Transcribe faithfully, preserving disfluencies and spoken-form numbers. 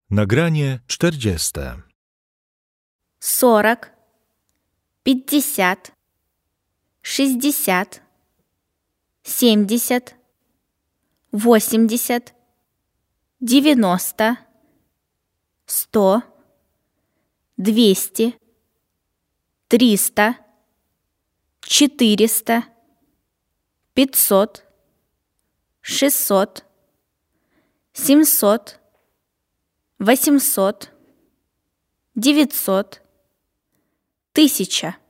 Nagranie czterdzieste. сорок, пятьдесят, шестьдесят, семьдесят, восемьдесят, девяносто, сто, двести, триста, четыреста, пятьсот, шестьсот, семьсот, восемьсот, девятьсот, тысяча.